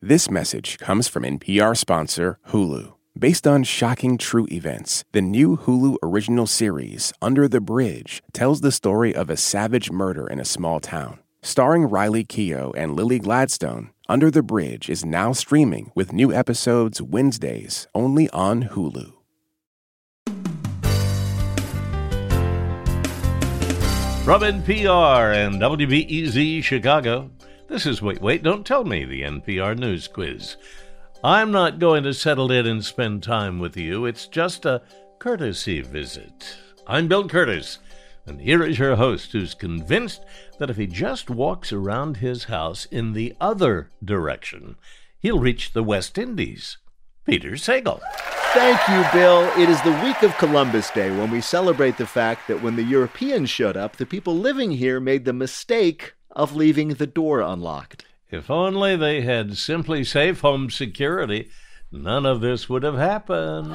This message comes from NPR sponsor Hulu. Based on shocking true events, the new Hulu original series, Under the Bridge, tells the story of a savage murder in a small town. Starring Riley Keough and Lily Gladstone, Under the Bridge is now streaming with new episodes Wednesdays only on Hulu. From NPR and WBEZ Chicago, this is Wait, Don't Tell Me, the NPR News Quiz. I'm not going to settle in and spend time with you. It's just a courtesy visit. I'm Bill Curtis, and here is your host who's convinced that if he just walks around his house in the other direction, he'll reach the West Indies. Peter Sagal. Thank you, Bill. It is the week of Columbus Day, when we celebrate the fact that when the Europeans showed up, the people living here made the mistake of leaving the door unlocked. If only they had Simply Safe Home Security, none of this would have happened.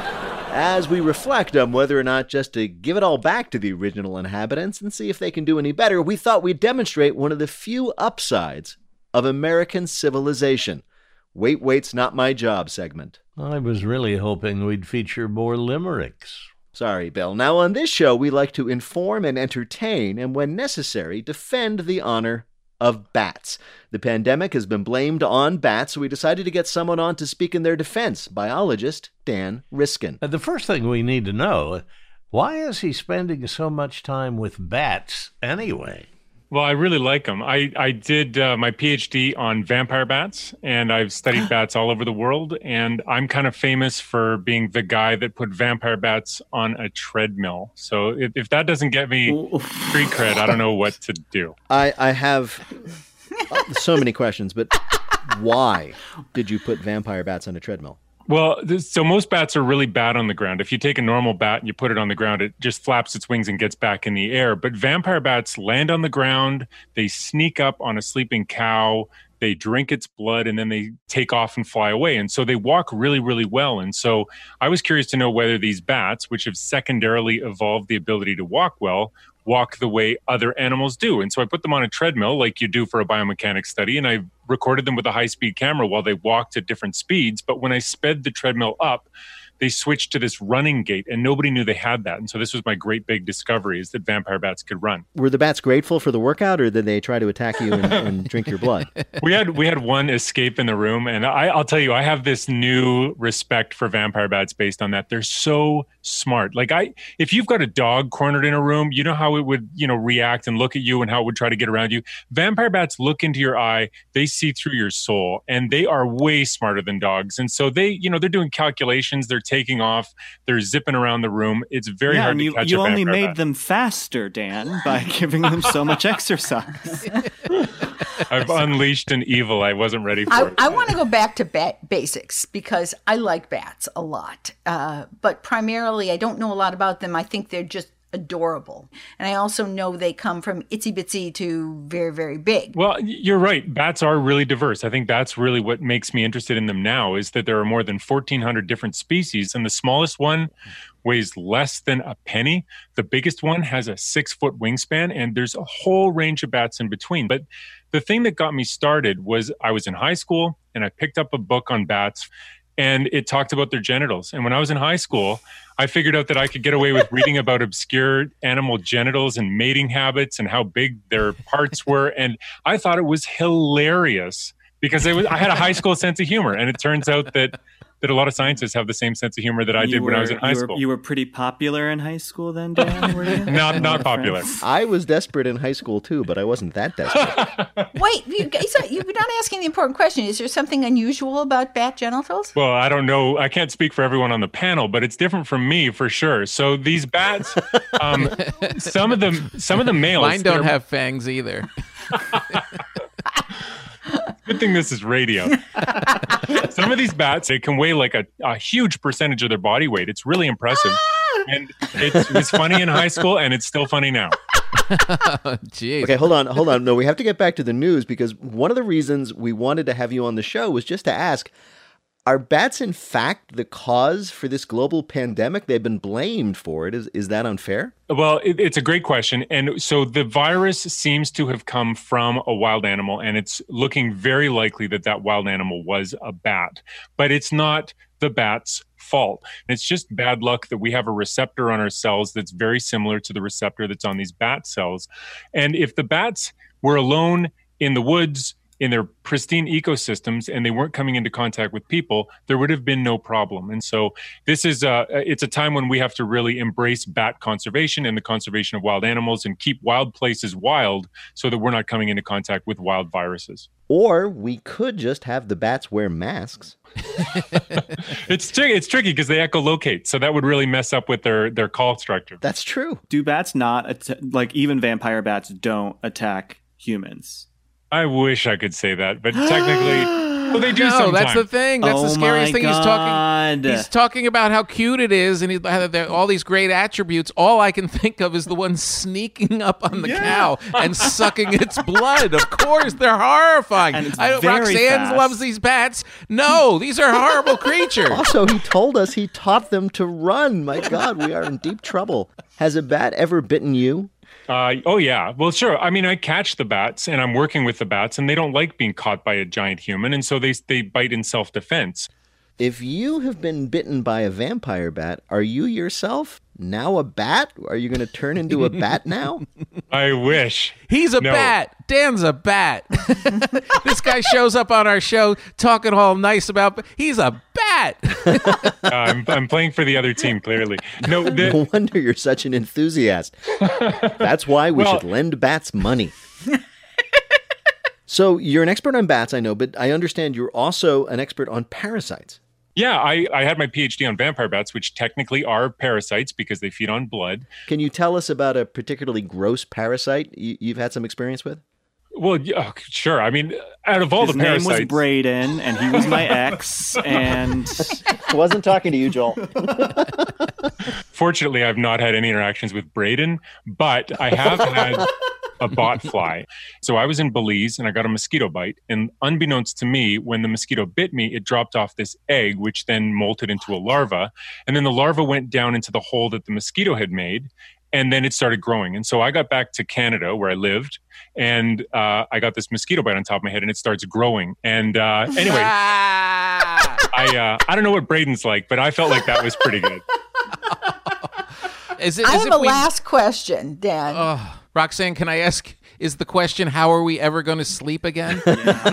As we reflect on whether or not just to give it all back to the original inhabitants and see if they can do any better, we thought we'd demonstrate one of the few upsides of American civilization. Wait's Not My Job segment. I was really hoping we'd feature more limericks. Sorry, Bill. Now, on this show, we like to inform and entertain, and when necessary, defend the honor of bats. The pandemic has been blamed on bats, so we decided to get someone on to speak in their defense, biologist Dan Riskin. The first thing we need to know, why is he spending so much time with bats anyway? Well, I really like them. I did my PhD on vampire bats, and I've studied bats all over the world, and I'm kind of famous for being the guy that put vampire bats on a treadmill. So if that doesn't get me street cred, I don't know what to do. I have so many questions, but why did you put vampire bats on a treadmill? Well, so most bats are really bad on the ground. If you take a normal bat and you put it on the ground, it just flaps its wings and gets back in the air. But vampire bats land on the ground, they sneak up on a sleeping cow, they drink its blood, and then they take off and fly away. And so they walk really, really well. And so I was curious to know whether these bats, which have secondarily evolved the ability to walk well, walk the way other animals do. And so I put them on a treadmill like you do for a biomechanics study, and I recorded them with a high-speed camera while they walked at different speeds. But when I sped the treadmill up, they switched to this running gait, and nobody knew they had that. And so this was my great big discovery, is that vampire bats could run. Were the bats grateful for the workout, or did they try to attack you and drink your blood? We had one escape in the room, and I'll tell you, I have this new respect for vampire bats based on that. They're so smart. Like if you've got a dog cornered in a room, you know how it would, react and look at you and how it would try to get around you. Vampire bats look into your eye, they see through your soul, and they are way smarter than dogs. And so they, they're doing calculations, they're taking off, they're zipping around the room. It's very hard to catch a vampire bat. You only made them faster, Dan, by giving them so much exercise. I've unleashed an evil I wasn't ready for. I want to go back to bat basics because I like bats a lot. But primarily, I don't know a lot about them. I think they're just adorable. And I also know they come from itsy bitsy to very, very big. Well, you're right. Bats are really diverse. I think that's really what makes me interested in them now, is that there are more than 1,400 different species, and the smallest one weighs less than a penny. The biggest one has a 6-foot wingspan, and there's a whole range of bats in between. But the thing that got me started was I was in high school, and I picked up a book on bats, and it talked about their genitals. And when I was in high school, I figured out that I could get away with reading about obscure animal genitals and mating habits and how big their parts were. And I thought it was hilarious because I had a high school sense of humor. And it turns out that a lot of scientists have the same sense of humor that I did when I was in high school. You were pretty popular in high school then, Dan? Were you? Not popular. I was desperate in high school too, but I wasn't that desperate. Wait, you're not asking the important question. Is there something unusual about bat genitals? Well, I don't know. I can't speak for everyone on the panel, but it's different from me for sure. So these bats, some of the males. Mine don't have fangs either. Good thing this is radio. Some of these bats, they can weigh like a huge percentage of their body weight. It's really impressive. And it was funny in high school, and it's still funny now. Oh, geez. Okay, hold on. No, we have to get back to the news, because one of the reasons we wanted to have you on the show was just to ask, Are bats, in fact, the cause for this global pandemic? They've been blamed for it. Is that unfair? Well, it's a great question. And so the virus seems to have come from a wild animal, and it's looking very likely that that wild animal was a bat. But it's not the bat's fault. And it's just bad luck that we have a receptor on our cells that's very similar to the receptor that's on these bat cells. And if the bats were alone in the woods, in their pristine ecosystems, and they weren't coming into contact with people, there would have been no problem. And so this is it's a time when we have to really embrace bat conservation and the conservation of wild animals and keep wild places wild so that we're not coming into contact with wild viruses. Or we could just have the bats wear masks. It's tricky because they echolocate, so that would really mess up with their call structure. That's true. Do bats not, like even vampire bats don't attack humans? I wish I could say that, but technically, well, they do sometimes. That's the thing. That's the scariest thing. He's talking about how cute it is, and all these great attributes. All I can think of is the one sneaking up on the cow and sucking its blood. Of course, they're horrifying. And it's Roxanne fast. loves these bats. No, these are horrible creatures. Also, he told us he taught them to run. My God, we are in deep trouble. Has a bat ever bitten you? Oh, yeah. Well, sure. I mean, I catch the bats and I'm working with the bats and they don't like being caught by a giant human. And so they bite in self-defense. If you have been bitten by a vampire bat, are you yourself now a bat? Are you going to turn into a bat now? I wish. He's a bat. Dan's a bat. This guy shows up on our show talking all nice about, he's a bat. I'm playing for the other team, clearly. No wonder you're such an enthusiast. That's why we should lend bats money. So you're an expert on bats, I know, but I understand you're also an expert on parasites. Yeah, I had my PhD on vampire bats, which technically are parasites because they feed on blood. Can you tell us about a particularly gross parasite you've had some experience with? Well, yeah, sure. I mean, out of all the parasites... His name was Braden, and he was my ex, and... I wasn't talking to you, Joel. Fortunately, I've not had any interactions with Braden, but I have had a bot fly. So I was in Belize, and I got a mosquito bite, and unbeknownst to me, when the mosquito bit me, it dropped off this egg, which then molted into a larva, and then the larva went down into the hole that the mosquito had made, and then it started growing. And so I got back to Canada where I lived, and I got this mosquito bite on top of my head, and it starts growing. And anyway, I don't know what Braden's like, but I felt like that was pretty good. I have a last question, Dan. Roxanne, can I ask, is the question, how are we ever going to sleep again?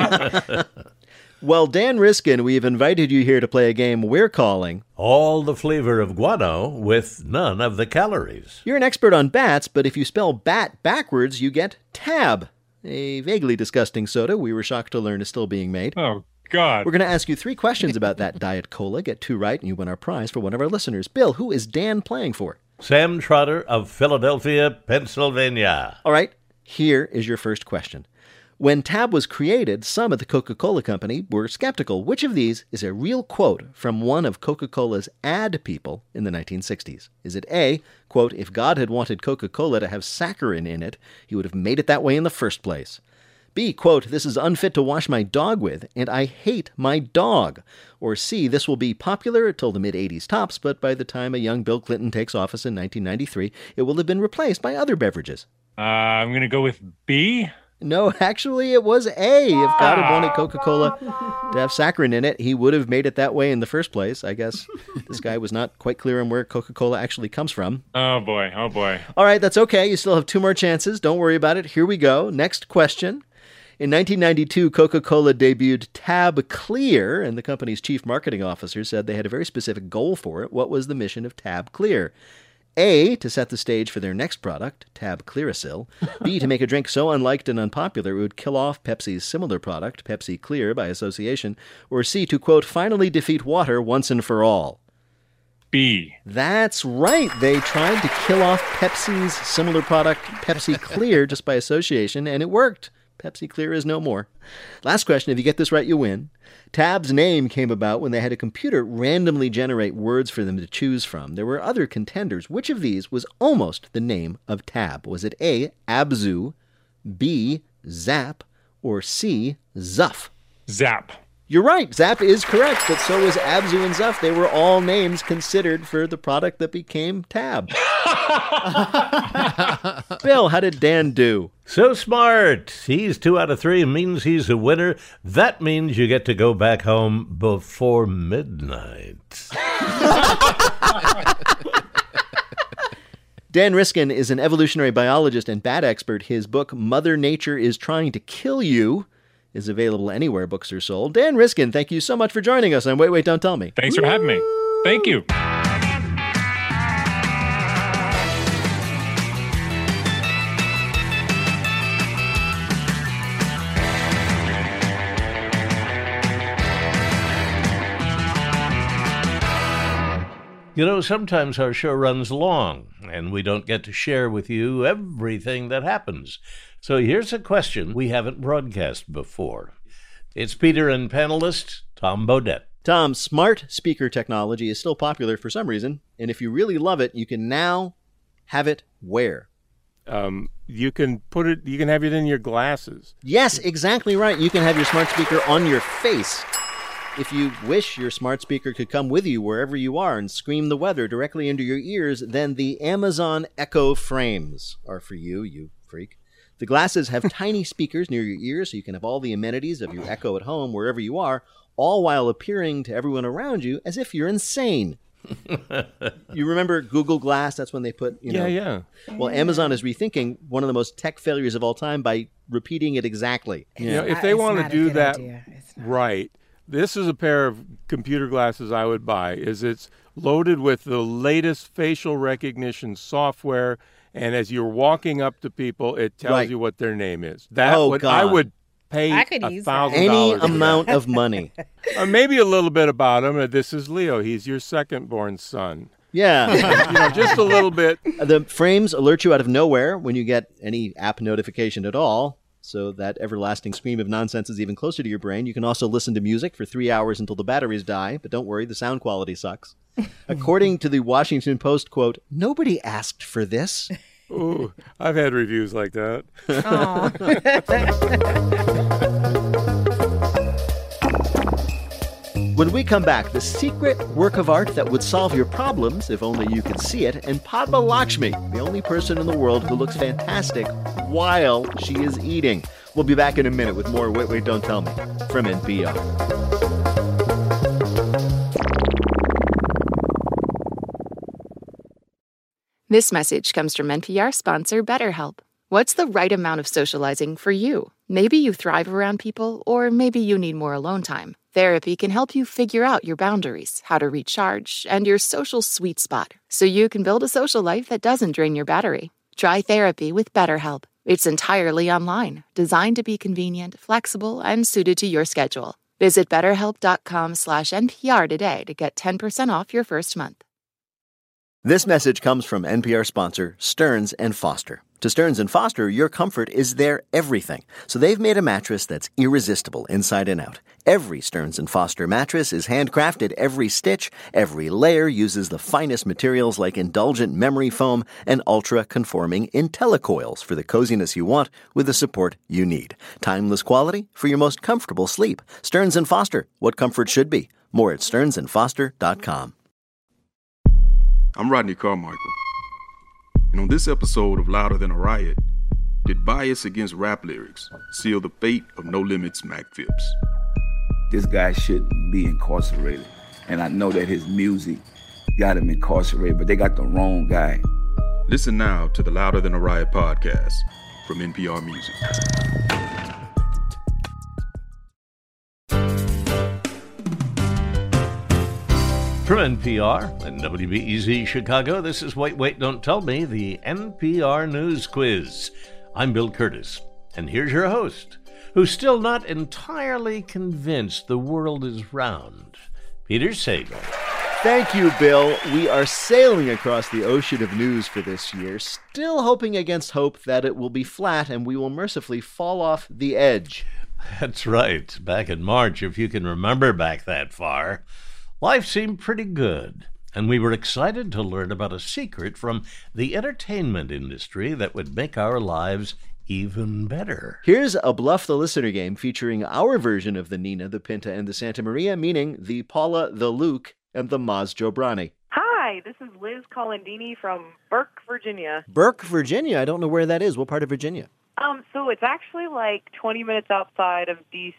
Well, Dan Riskin, we have invited you here to play a game we're calling All the Flavor of Guano with None of the Calories. You're an expert on bats, but if you spell bat backwards, you get Tab, a vaguely disgusting soda we were shocked to learn is still being made. Oh, God. We're going to ask you 3 questions about that Diet Cola. Get 2 right, and you win our prize for one of our listeners. Bill, who is Dan playing for? Sam Trotter of Philadelphia, Pennsylvania. All right, here is your first question. When Tab was created, some at the Coca-Cola Company were skeptical. Which of these is a real quote from one of Coca-Cola's ad people in the 1960s? Is it A, quote, if God had wanted Coca-Cola to have saccharin in it, he would have made it that way in the first place? B, quote, this is unfit to wash my dog with, and I hate my dog. Or C, this will be popular till the mid-'80s tops, but by the time a young Bill Clinton takes office in 1993, it will have been replaced by other beverages. I'm going to go with B. No, actually, it was A. If God had wanted Coca-Cola to have saccharin in it, he would have made it that way in the first place. I guess this guy was not quite clear on where Coca-Cola actually comes from. Oh, boy. Oh, boy. All right, that's okay. You still have 2 more chances. Don't worry about it. Here we go. Next question. In 1992, Coca-Cola debuted Tab Clear, and the company's chief marketing officer said they had a very specific goal for it. What was the mission of Tab Clear? A, to set the stage for their next product, Tab Clearasil. B, to make a drink so unliked and unpopular it would kill off Pepsi's similar product, Pepsi Clear, by association. Or C, to, quote, finally defeat water once and for all. B. That's right. They tried to kill off Pepsi's similar product, Pepsi Clear, just by association, and it worked. Pepsi Clear is no more. Last question. If you get this right, you win. Tab's name came about when they had a computer randomly generate words for them to choose from. There were other contenders. Which of these was almost the name of Tab? Was it A, Abzu, B, Zap, or C, Zuff? Zap. You're right. Zap is correct, but so was Abzu and Zuff. They were all names considered for the product that became Tab. Bill, how did Dan do? So smart. He's 2 out of 3 means he's a winner. That means you get to go back home before midnight. Dan Riskin is an evolutionary biologist and bat expert. His book, Mother Nature is Trying to Kill You, is available anywhere books are sold. Dan Riskin, thank you so much for joining us on Wait, Wait, Don't Tell Me. Thanks for having me. Thank you. You know, sometimes our show runs long, and we don't get to share with you everything that happens. So here's a question we haven't broadcast before. It's Peter and panelist Tom Bodett. Tom, smart speaker technology is still popular for some reason, and if you really love it, you can now have it where? You can have it in your glasses. Yes, exactly right. You can have your smart speaker on your face. If you wish your smart speaker could come with you wherever you are and scream the weather directly into your ears, then the Amazon Echo frames are for you, you freak. The glasses have tiny speakers near your ears so you can have all the amenities of your Echo at home wherever you are, all while appearing to everyone around you as if you're insane. You remember Google Glass? That's when they put, Yeah. Well, Amazon is rethinking one of the most tech failures of all time by repeating it exactly. If they want to do that right, this is a pair of computer glasses I would buy. It's loaded with the latest facial recognition software, and as you're walking up to people, it tells you what their name is. I would pay $1,000. Any amount of money. Or maybe a little bit about him. This is Leo. He's your second-born son. Yeah. Just a little bit. The frames alert you out of nowhere when you get any app notification at all. So that everlasting scream of nonsense is even closer to your brain. You can also listen to music for 3 hours until the batteries die, but don't worry, the sound quality sucks. According to the Washington Post, quote, "Nobody asked for this." Ooh, I've had reviews like that. When we come back, the secret work of art that would solve your problems, if only you could see it, and Padma Lakshmi, the only person in the world who looks fantastic while she is eating. We'll be back in a minute with more Wait, Wait, Don't Tell Me from NPR. This message comes from NPR sponsor BetterHelp. What's the right amount of socializing for you? Maybe you thrive around people, or maybe you need more alone time. Therapy can help you figure out your boundaries, how to recharge, and your social sweet spot, so you can build a social life that doesn't drain your battery. Try therapy with BetterHelp. It's entirely online, designed to be convenient, flexible, and suited to your schedule. Visit BetterHelp.com/NPR today to get 10% off your first month. This message comes from NPR sponsor Stearns & Foster. To Stearns & Foster, your comfort is their everything. So they've made a mattress that's irresistible inside and out. Every Stearns & Foster mattress is handcrafted. Every stitch, every layer uses the finest materials like indulgent memory foam and ultra-conforming IntelliCoils for the coziness you want with the support you need. Timeless quality for your most comfortable sleep. Stearns & Foster, what comfort should be. More at stearnsandfoster.com. I'm Rodney Carmichael, and on this episode of Louder Than a Riot, did bias against rap lyrics seal the fate of No Limits Mac Phipps? This guy shouldn't be incarcerated, and I know that his music got him incarcerated, but they got the wrong guy. Listen now to the Louder Than a Riot podcast from NPR Music. From NPR and WBEZ Chicago, this is Wait, Wait, Don't Tell Me, the NPR News Quiz. I'm Bill Curtis, and here's your host, who's still not entirely convinced the world is round, Peter Sagal. Thank you, Bill. We are sailing across the ocean of news for this year, still hoping against hope that it will be flat and we will mercifully fall off the edge. That's right. Back in March, if you can remember back that far, life seemed pretty good, and we were excited to learn about a secret from the entertainment industry that would make our lives even better. Here's a Bluff the Listener game featuring our version of the Nina, the Pinta, and the Santa Maria, meaning the Paula, the Luke, and the Maz Jobrani. Hi, this is Liz Colandini from Burke, Virginia. Burke, Virginia? I don't know where that is. What part of Virginia? So it's actually like 20 minutes outside of D.C.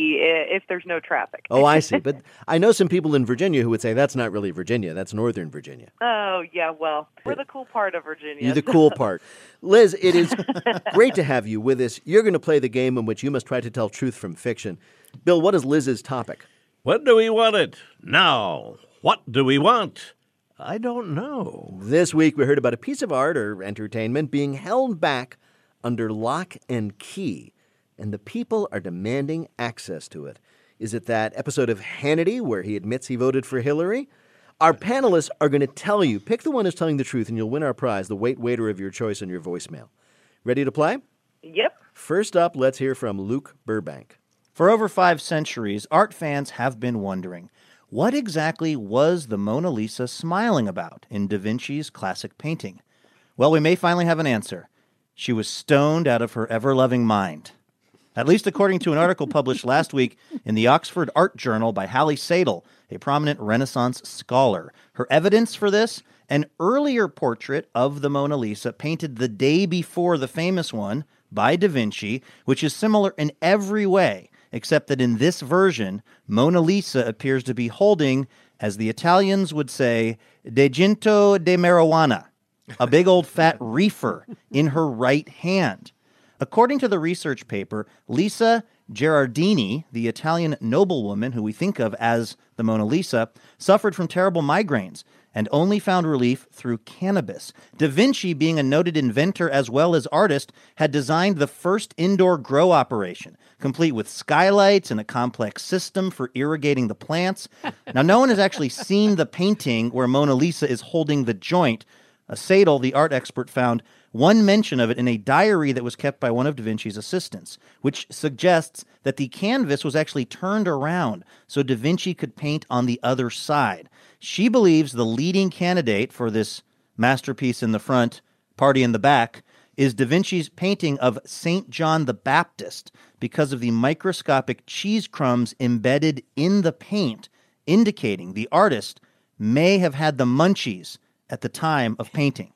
if there's no traffic. Oh, I see. But I know some people in Virginia who would say that's not really Virginia. That's Northern Virginia. Oh, yeah, well, we're the cool part of Virginia. You're the cool part. Liz, it is great to have you with us. You're going to play the game in which you must try to tell truth from fiction. Bill, what is Liz's topic? When do we want it? Now. What do we want? I don't know. This week we heard about a piece of art or entertainment being held back under lock and key, and the people are demanding access to it. Is it that episode of Hannity where he admits he voted for Hillary? Our panelists are going to tell you. Pick the one who's telling the truth, and you'll win our prize, the waiter of your choice on your voicemail. Ready to play? Yep. First up, let's hear from Luke Burbank. For over 5 centuries, art fans have been wondering, what exactly was the Mona Lisa smiling about in Da Vinci's classic painting? Well, we may finally have an answer. She was stoned out of her ever-loving mind. At least according to an article published last week in the Oxford Art Journal by Hallie Sadel, a prominent Renaissance scholar. Her evidence for this? An earlier portrait of the Mona Lisa painted the day before the famous one by Da Vinci, which is similar in every way, except that in this version, Mona Lisa appears to be holding, as the Italians would say, degento de marijuana, a big old fat reefer in her right hand. According to the research paper, Lisa Gherardini, the Italian noblewoman who we think of as the Mona Lisa, suffered from terrible migraines and only found relief through cannabis. Da Vinci, being a noted inventor as well as artist, had designed the first indoor grow operation, complete with skylights and a complex system for irrigating the plants. Now, no one has actually seen the painting where Mona Lisa is holding the joint. Sadel, the art expert, found one mention of it in a diary that was kept by one of Da Vinci's assistants, which suggests that the canvas was actually turned around so Da Vinci could paint on the other side. She believes the leading candidate for this masterpiece in the front, party in the back, is Da Vinci's painting of St. John the Baptist because of the microscopic cheese crumbs embedded in the paint, indicating the artist may have had the munchies at the time of painting.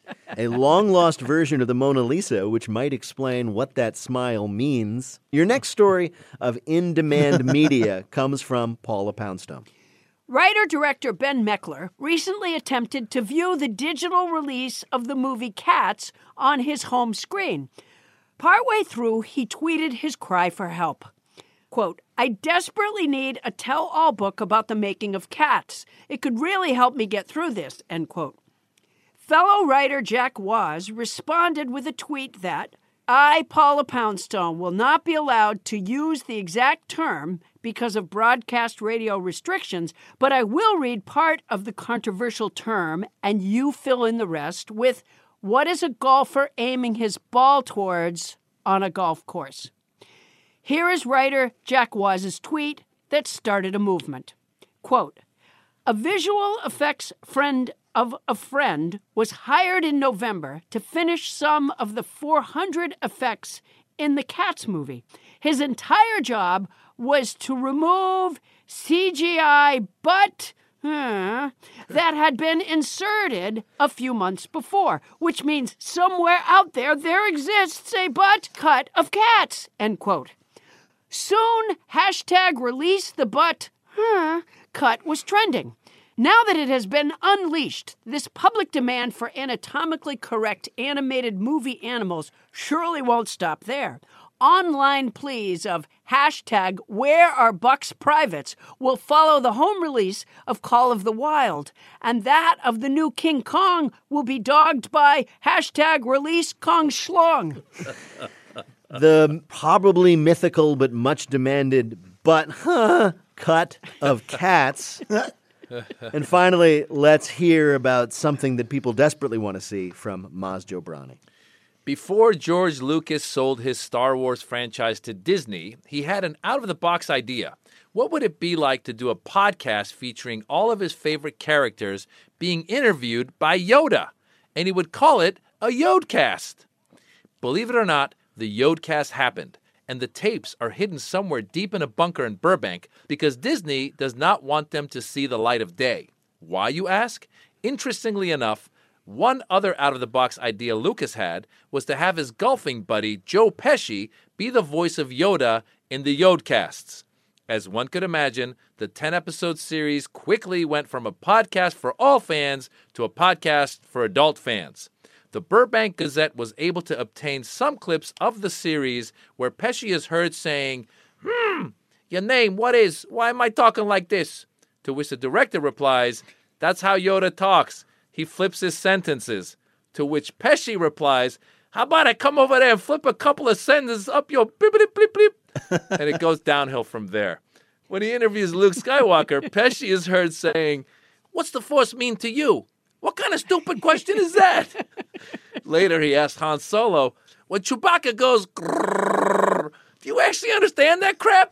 A long-lost version of the Mona Lisa, which might explain what that smile means. Your next story of in-demand media comes from Paula Poundstone. Writer-director Ben Meckler recently attempted to view the digital release of the movie Cats on his home screen. Partway through, he tweeted his cry for help. Quote, I desperately need a tell-all book about the making of Cats. It could really help me get through this, end quote. Fellow writer Jack Waz responded with a tweet that, I, Paula Poundstone, will not be allowed to use the exact term because of broadcast radio restrictions, but I will read part of the controversial term and you fill in the rest with, what is a golfer aiming his ball towards on a golf course? Here is writer Jack Waz's tweet that started a movement. Quote, a visual effects friend of a friend was hired in November to finish some of the 400 effects in the Cats movie. His entire job was to remove CGI butt that had been inserted a few months before, which means somewhere out there exists a butt cut of cats, end quote. Soon, hashtag release the butt cut was trending. Now that it has been unleashed, this public demand for anatomically correct animated movie animals surely won't stop there. Online pleas of hashtag where are Buck's privates will follow the home release of Call of the Wild, and that of the new King Kong will be dogged by hashtag release Kong Schlong. The probably mythical but much demanded butt cut of Cats. And finally, let's hear about something that people desperately want to see from Maz Jobrani. Before George Lucas sold his Star Wars franchise to Disney, he had an out-of-the-box idea. What would it be like to do a podcast featuring all of his favorite characters being interviewed by Yoda? And he would call it a Yodcast. Believe it or not, the Yodcast happened, and the tapes are hidden somewhere deep in a bunker in Burbank because Disney does not want them to see the light of day. Why, you ask? Interestingly enough, one other out-of-the-box idea Lucas had was to have his golfing buddy Joe Pesci be the voice of Yoda in the Yodcasts. As one could imagine, the 10-episode series quickly went from a podcast for all fans to a podcast for adult fans. The Burbank Gazette was able to obtain some clips of the series where Pesci is heard saying, your name, what is? Why am I talking like this? To which the director replies, that's how Yoda talks. He flips his sentences. To which Pesci replies, how about I come over there and flip a couple of sentences up your blip-blip-blip-blip? And it goes downhill from there. When he interviews Luke Skywalker, Pesci is heard saying, what's the Force mean to you? What kind of stupid question is that? Later, he asked Han Solo, when Chewbacca goes, grrr, do you actually understand that crap?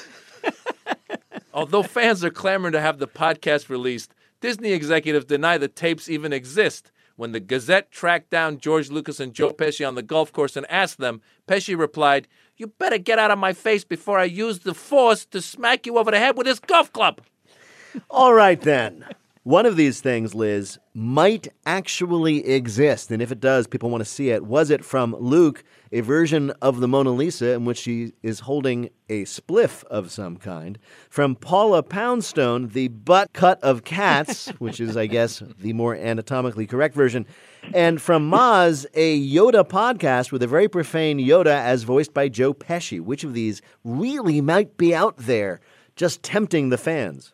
Although fans are clamoring to have the podcast released, Disney executives deny the tapes even exist. When the Gazette tracked down George Lucas and Joe Pesci on the golf course and asked them, Pesci replied, you better get out of my face before I use the Force to smack you over the head with this golf club. All right, then. One of these things, Liz, might actually exist. And if it does, people want to see it. Was it from Luke, a version of the Mona Lisa in which she is holding a spliff of some kind? From Paula Poundstone, the butt cut of cats, which is, I guess, the more anatomically correct version. And from Maz, a Yoda podcast with a very profane Yoda as voiced by Joe Pesci. Which of these really might be out there, just tempting the fans?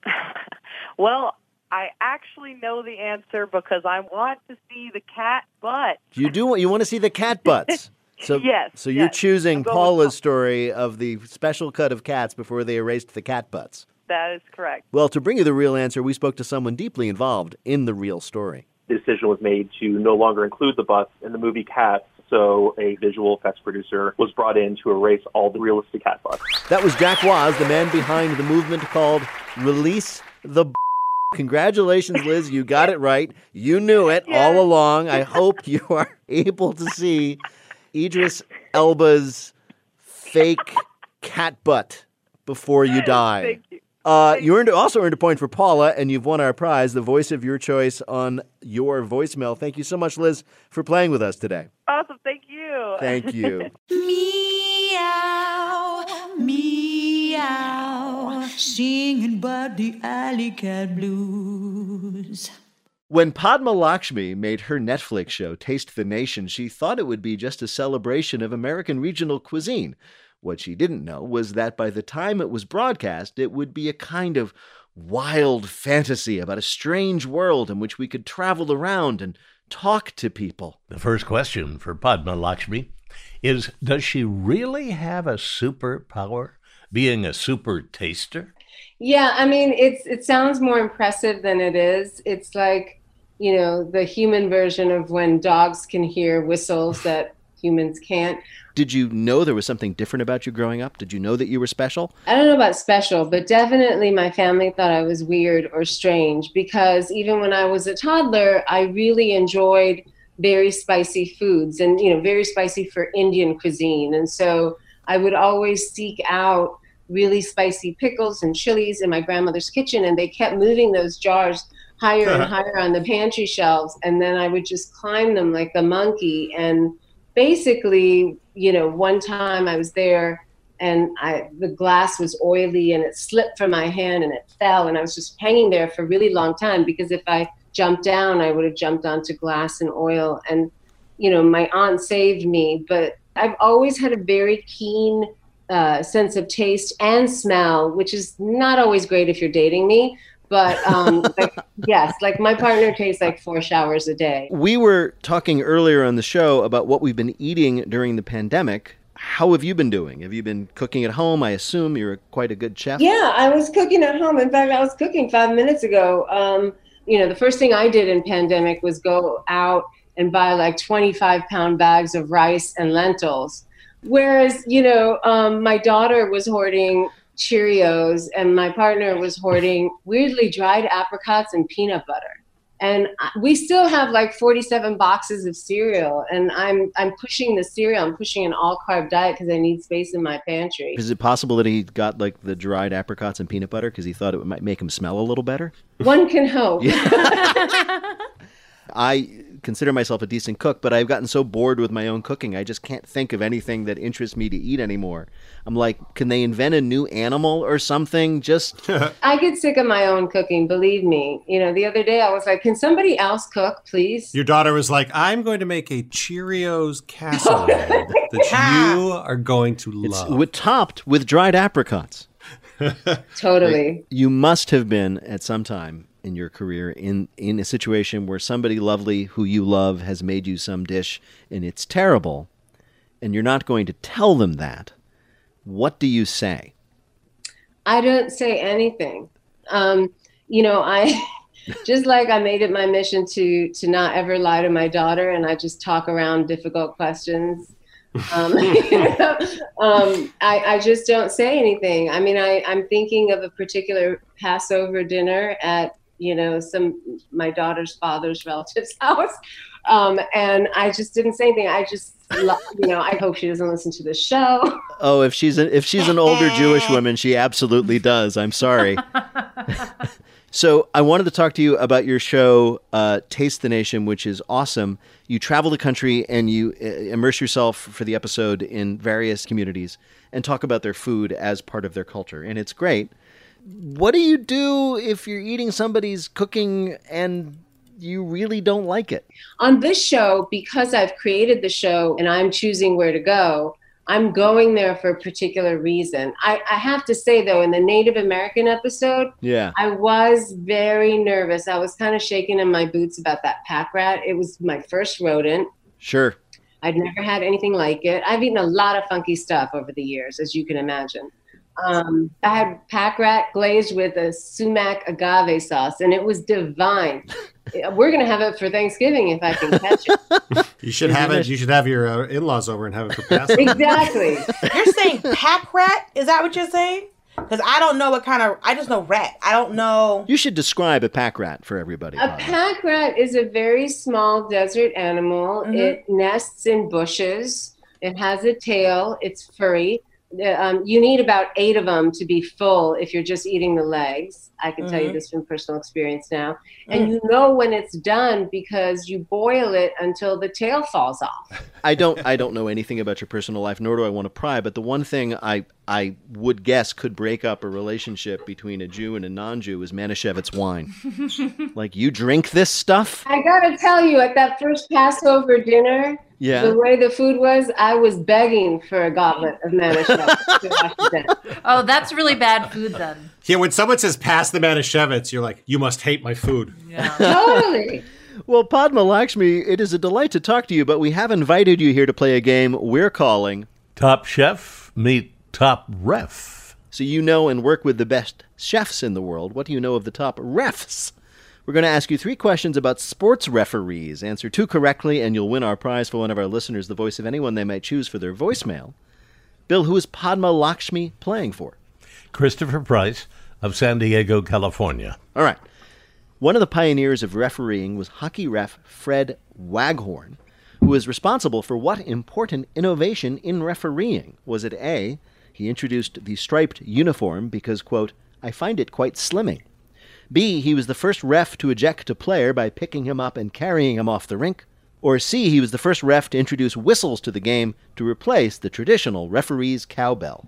Well, I actually know the answer because I want to see the cat butt. You want to see the cat butts? So, yes. So you're choosing Paula's story of the special cut of cats before they erased the cat butts. That is correct. Well, to bring you the real answer, we spoke to someone deeply involved in the real story. The decision was made to no longer include the butts in the movie Cats, so a visual effects producer was brought in to erase all the realistic cat butts. That was Jack Waz, the man behind the movement called Release the Congratulations, Liz. You got it right. You knew it all along. I hope you are able to see Idris Elba's fake cat butt before you die. Thank you. You also earned a point for Paula, and you've won our prize, the voice of your choice on your voicemail. Thank you so much, Liz, for playing with us today. Awesome. Thank you. Thank you. Meow, meow, singing about the alley cat blues. When Padma Lakshmi made her Netflix show Taste the Nation, she thought it would be just a celebration of American regional cuisine. What she didn't know was that by the time it was broadcast, it would be a kind of wild fantasy about a strange world in which we could travel around and talk to people. The first question for Padma Lakshmi is, does she really have a superpower, being a super taster? Yeah, I mean, it sounds more impressive than it is. It's like, you know, the human version of when dogs can hear whistles that humans can't. Did you know there was something different about you growing up? Did you know that you were special? I don't know about special, but definitely my family thought I was weird or strange because even when I was a toddler, I really enjoyed very spicy foods and, you know, very spicy for Indian cuisine. And so I would always seek out really spicy pickles and chilies in my grandmother's kitchen, and they kept moving those jars higher and higher on the pantry shelves. And then I would just climb them like a monkey. And basically, you know, one time I was there and the glass was oily and it slipped from my hand and it fell, and I was just hanging there for a really long time because if I jumped down, I would have jumped onto glass and oil. And, you know, my aunt saved me, but I've always had a very keen sense of taste and smell, which is not always great if you're dating me. But yes, like my partner takes like 4 showers a day. We were talking earlier on the show about what we've been eating during the pandemic. How have you been doing? Have you been cooking at home? I assume you're quite a good chef. Yeah, I was cooking at home. In fact, I was cooking 5 minutes ago. You know, the first thing I did in pandemic was go out and buy like 25-pound bags of rice and lentils. Whereas, you know, my daughter was hoarding Cheerios and my partner was hoarding weirdly dried apricots and peanut butter. And we still have like 47 boxes of cereal, and I'm pushing the cereal. I'm pushing an all-carb diet because I need space in my pantry. Is it possible that he got like the dried apricots and peanut butter because he thought it might make him smell a little better? One can hope. I consider myself a decent cook, but I've gotten so bored with my own cooking, I just can't think of anything that interests me to eat anymore. I'm like, can they invent a new animal or something? Just I get sick of my own cooking, believe me. You know, the other day I was like, can somebody else cook, please? Your daughter was like, I'm going to make a Cheerios casserole that you are going to love. It's topped with dried apricots. Totally. You must have been at some time in your career in a situation where somebody lovely who you love has made you some dish and it's terrible, and you're not going to tell them that. What do you say? I don't say anything. You know, I just like I made it my mission to not ever lie to my daughter, and I just talk around difficult questions. I just don't say anything. I mean, I'm thinking of a particular Passover dinner at, you know, my daughter's father's relative's house. And I just didn't say anything. I just, you know, I hope she doesn't listen to the show. Oh, if she's an older Jewish woman, she absolutely does. I'm sorry. So I wanted to talk to you about your show, Taste the Nation, which is awesome. You travel the country and you immerse yourself for the episode in various communities and talk about their food as part of their culture. And it's great. What do you do if you're eating somebody's cooking and you really don't like it? On this show, because I've created the show and I'm choosing where to go, I'm going there for a particular reason. I have to say, though, in the Native American episode, I was very nervous. I was kind of shaking in my boots about that pack rat. It was my first rodent. Sure. I'd never had anything like it. I've eaten a lot of funky stuff over the years, as you can imagine. I had pack rat glazed with a sumac agave sauce, and it was divine. We're going to have it for Thanksgiving if I can catch it. You should have it. You should have your in-laws over and have it for Passover. Exactly. You're saying pack rat? Is that what you're saying? Because I don't know what kind of, I just know rat. I don't know. You should describe a pack rat for everybody. A pack rat is a very small desert animal. Mm-hmm. It nests in bushes. It has a tail. It's furry. You need about 8 of them to be full if you're just eating the legs. I can tell you this from personal experience now. And you know when it's done because you boil it until the tail falls off. I don't know anything about your personal life, nor do I want to pry, but the one thing I would guess could break up a relationship between a Jew and a non-Jew is Manischewitz wine. Like, you drink this stuff? I gotta tell you, at that first Passover dinner, the way the food was, I was begging for a goblet of Manischewitz. Oh, that's really bad food then. Yeah, when someone says pass the Manischewitz, you're like, you must hate my food. Yeah. Totally. Well, Padma Lakshmi, it is a delight to talk to you, but we have invited you here to play a game we're calling Top Chef Meet Top Ref. So you know and work with the best chefs in the world. What do you know of the top refs? We're going to ask you 3 questions about sports referees. Answer 2 correctly, and you'll win our prize for one of our listeners, the voice of anyone they might choose for their voicemail. Bill, who is Padma Lakshmi playing for? Christopher Price of San Diego, California. All right. One of the pioneers of refereeing was hockey ref Fred Waghorn, who was responsible for what important innovation in refereeing? Was it A, he introduced the striped uniform because, quote, I find it quite slimming. B, he was the first ref to eject a player by picking him up and carrying him off the rink. Or C, he was the first ref to introduce whistles to the game to replace the traditional referee's cowbell.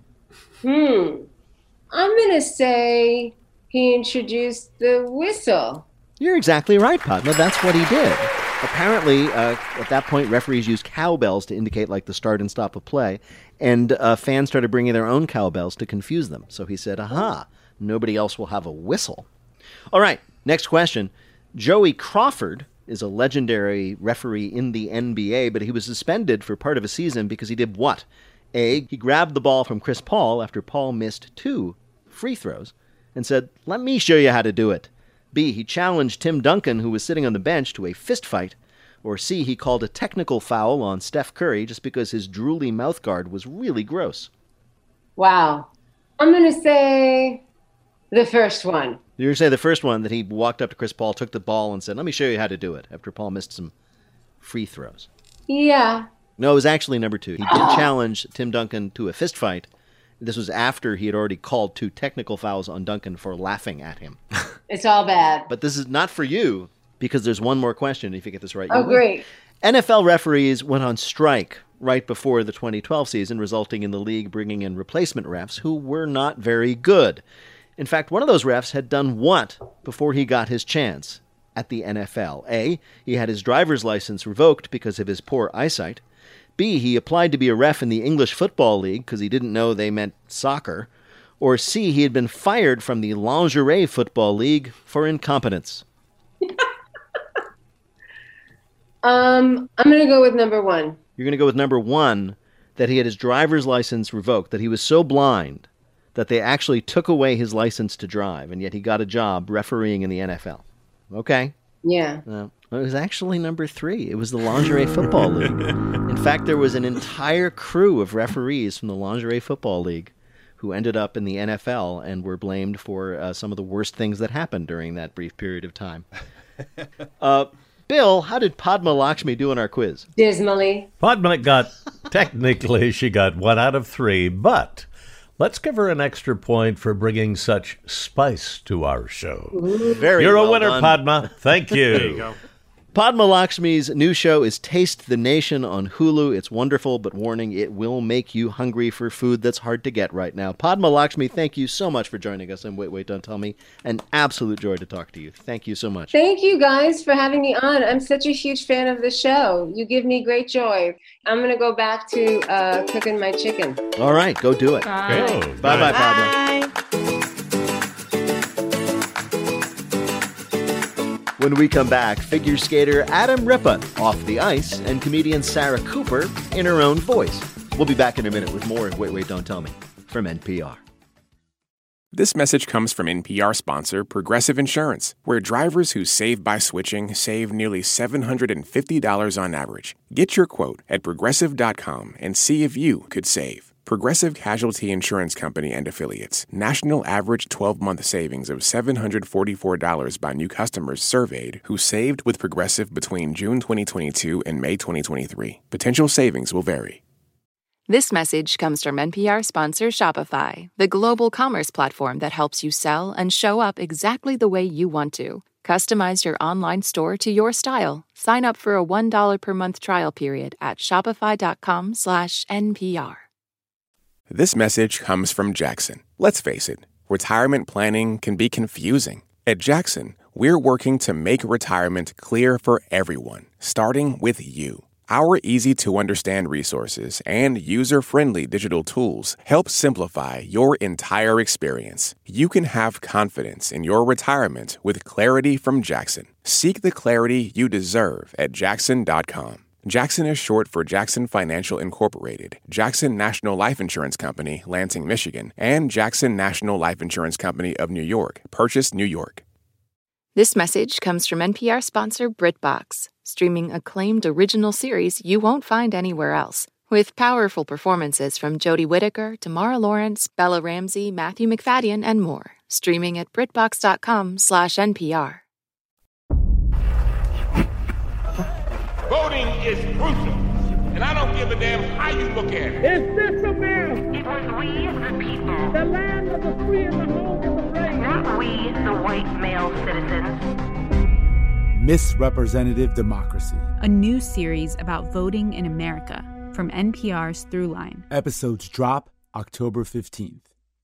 I'm going to say he introduced the whistle. You're exactly right, Padma. That's what he did. Apparently, at that point, referees used cowbells to indicate like the start and stop of play, and fans started bringing their own cowbells to confuse them. So he said, aha, nobody else will have a whistle. All right, next question. Joey Crawford is a legendary referee in the NBA, but he was suspended for part of a season because he did what? A, he grabbed the ball from Chris Paul after Paul missed 2 free throws and said, let me show you how to do it. B, he challenged Tim Duncan, who was sitting on the bench, to a fist fight. Or C, he called a technical foul on Steph Curry just because his drooly mouthguard was really gross. Wow. I'm going to say The first one. You're going to say the first one, that he walked up to Chris Paul, took the ball, and said, let me show you how to do it, after Paul missed some free throws. Yeah. No, it was actually number 2. He did challenge Tim Duncan to a fist fight. This was after he had already called 2 technical fouls on Duncan for laughing at him. It's all bad. But this is not for you, because there's one more question. If you get this right, you Oh, win. great. NFL referees went on strike right before the 2012 season, resulting in the league bringing in replacement refs who were not very good. In fact, one of those refs had done what before he got his chance at the NFL? A, he had his driver's license revoked because of his poor eyesight. B, he applied to be a ref in the English Football League because he didn't know they meant soccer. Or C, he had been fired from the Lingerie Football League for incompetence. I'm going to go with number 1. You're going to go with number 1, that he had his driver's license revoked, that he was so blind that they actually took away his license to drive, and yet he got a job refereeing in the NFL. Okay. Yeah. It was actually number 3. It was the Lingerie Football League. In fact, there was an entire crew of referees from the Lingerie Football League who ended up in the NFL and were blamed for some of the worst things that happened during that brief period of time. Bill, how did Padma Lakshmi do in our quiz? Dismally. Padma technically, she got 1 out of 3, but let's give her an extra point for bringing such spice to our show. Very You're well a winner, done. Padma. Thank you. There you go. Padma Lakshmi's new show is Taste the Nation on Hulu. It's wonderful, but warning, it will make you hungry for food that's hard to get right now. Padma Lakshmi, thank you so much for joining us on Wait, Don't Tell Me. An absolute joy to talk to you. Thank you so much. Thank you guys for having me on. I'm such a huge fan of the show. You give me great joy. I'm going to go back to cooking my chicken. All right, go do it. Bye. Oh, bye-bye, Padma. When we come back, figure skater Adam Rippon off the ice and comedian Sarah Cooper in her own voice. We'll be back in a minute with more of Wait, Don't Tell Me from NPR. This message comes from NPR sponsor Progressive Insurance, where drivers who save by switching save nearly $750 on average. Get your quote at Progressive.com and see if you could save. Progressive Casualty Insurance Company and Affiliates. National average 12-month savings of $744 by new customers surveyed who saved with Progressive between June 2022 and May 2023. Potential savings will vary. This message comes from NPR sponsor Shopify, the global commerce platform that helps you sell and show up exactly the way you want to. Customize your online store to your style. Sign up for a $1 per month trial period at shopify.com/NPR. This message comes from Jackson. Let's face it, retirement planning can be confusing. At Jackson, we're working to make retirement clear for everyone, starting with you. Our easy-to-understand resources and user-friendly digital tools help simplify your entire experience. You can have confidence in your retirement with clarity from Jackson. Seek the clarity you deserve at Jackson.com. Jackson is short for Jackson Financial Incorporated, Jackson National Life Insurance Company, Lansing, Michigan, and Jackson National Life Insurance Company of New York, Purchase, New York. This message comes from NPR sponsor BritBox, streaming acclaimed original series you won't find anywhere else. With powerful performances from Jodie Whittaker, Tamara Lawrence, Bella Ramsey, Matthew McFadden, and more. Streaming at BritBox.com/NPR. Voting is crucial, and I don't give a damn how you look at it. Is this America? It was we, the people. The land of the free and the home of the brave. Not we, the white male citizens. Misrepresentative Democracy. A new series about voting in America from NPR's Throughline. Episodes drop October 15th.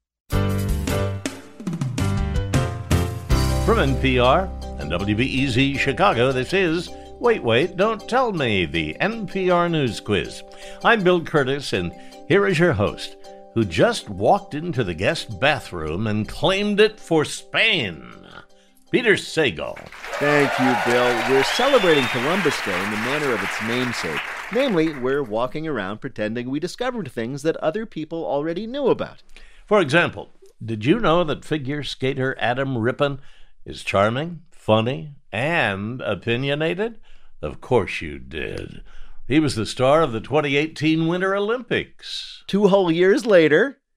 From NPR and WBEZ Chicago, this is Wait, Don't Tell Me, the NPR News Quiz. I'm Bill Curtis, and here is your host, who just walked into the guest bathroom and claimed it for Spain, Peter Sagal. Thank you, Bill. We're celebrating Columbus Day in the manner of its namesake. Namely, we're walking around pretending we discovered things that other people already knew about. For example, did you know that figure skater Adam Rippon is charming, funny, and opinionated? Of course you did. He was the star of the 2018 Winter Olympics. 2 whole years later,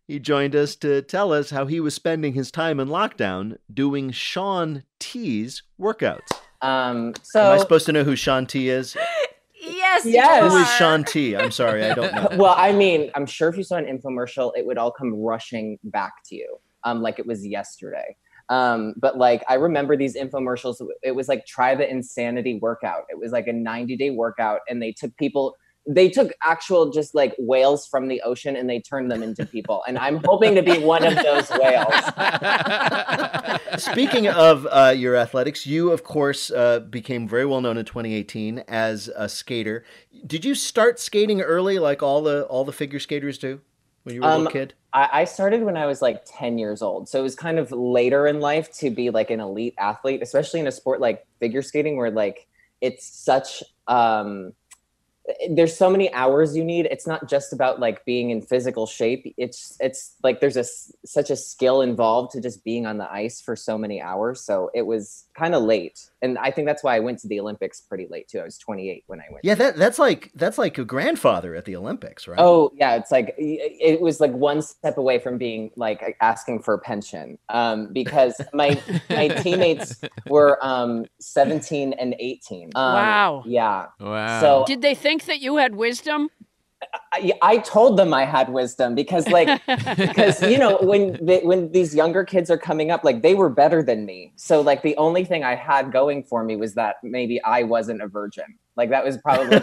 He joined us to tell us how he was spending his time in lockdown doing Shaun T's workouts. Am I supposed to know who Shaun T is? Yes. Who is Shaun T? I'm sorry, I don't know. Well, I mean, I'm sure if you saw an infomercial, it would all come rushing back to you, like it was yesterday. But like, I remember these infomercials. It was like, try the insanity workout. It was like a 90-day workout, and they took actual just like whales from the ocean and they turned them into people. And I'm hoping to be one of those whales. Speaking of your athletics, you, of course, became very well known in 2018 as a skater. Did you start skating early like all the figure skaters do when you were a little kid? I started when I was like 10 years old. So it was kind of later in life to be like an elite athlete, especially in a sport like figure skating where like it's such... there's so many hours you need. It's not just about like being in physical shape. It's like there's such a skill involved to just being on the ice for so many hours. So it was kind of late. And I think that's why I went to the Olympics pretty late too. I was 28 when I went. Yeah, that's like a grandfather at the Olympics, right? Oh yeah, it's like it was like one step away from being like asking for a pension, because my teammates were 17 and 18. Wow. Yeah. Wow. So did they think that you had wisdom? I told them I had wisdom because you know, when these younger kids are coming up, like they were better than me. So like the only thing I had going for me was that maybe I wasn't a virgin. Like that was probably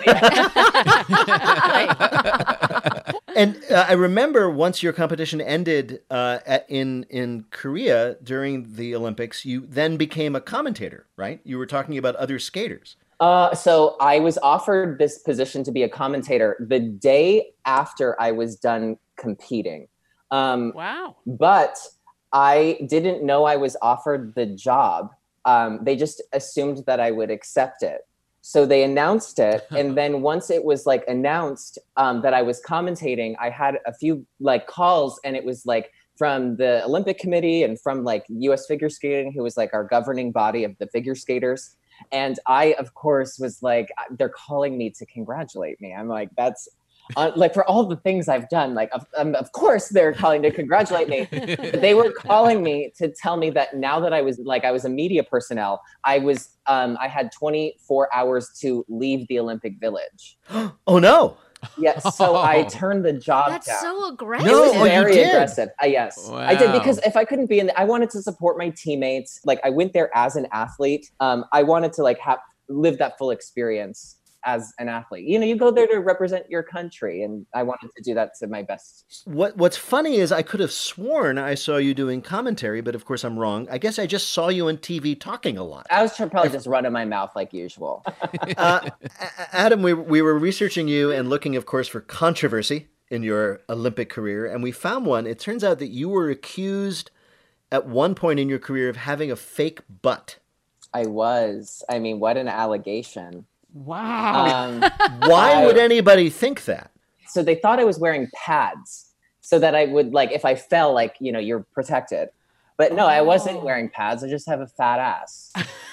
And I remember once your competition ended in Korea during the Olympics, you then became a commentator, right? You were talking about other skaters. So I was offered this position to be a commentator the day after I was done competing. Wow. But I didn't know I was offered the job. They just assumed that I would accept it. So they announced it. And then once it was like announced that I was commentating, I had a few like calls, and it was like from the Olympic Committee and from like US Figure Skating, who was like our governing body of the figure skaters. And I, of course, was like, they're calling me to congratulate me. I'm like, that's like for all the things I've done, like, of course they're calling to congratulate me. But they were calling me to tell me that now that I was a media personnel, I had 24 hours to leave the Olympic Village. Oh, no. Yes, so I turned the job down. That's so aggressive. It was very aggressive. Yes, Wow. I did, because if I couldn't be I wanted to support my teammates. Like I went there as an athlete. I wanted to like live that full experience as an athlete. You know, you go there to represent your country, and I wanted to do that to my best. What's funny is I could have sworn I saw you doing commentary, but of course I'm wrong. I guess I just saw you on TV talking a lot. I was probably just running my mouth like usual. Adam, we were researching you and looking, of course, for controversy in your Olympic career, and we found one. It turns out that you were accused at one point in your career of having a fake butt. I was. I mean, what an allegation. Wow. Why would anybody think that? So they thought I was wearing pads so that I would, like, if I fell, like, you know, you're protected. But no, I wasn't wearing pads. I just have a fat ass.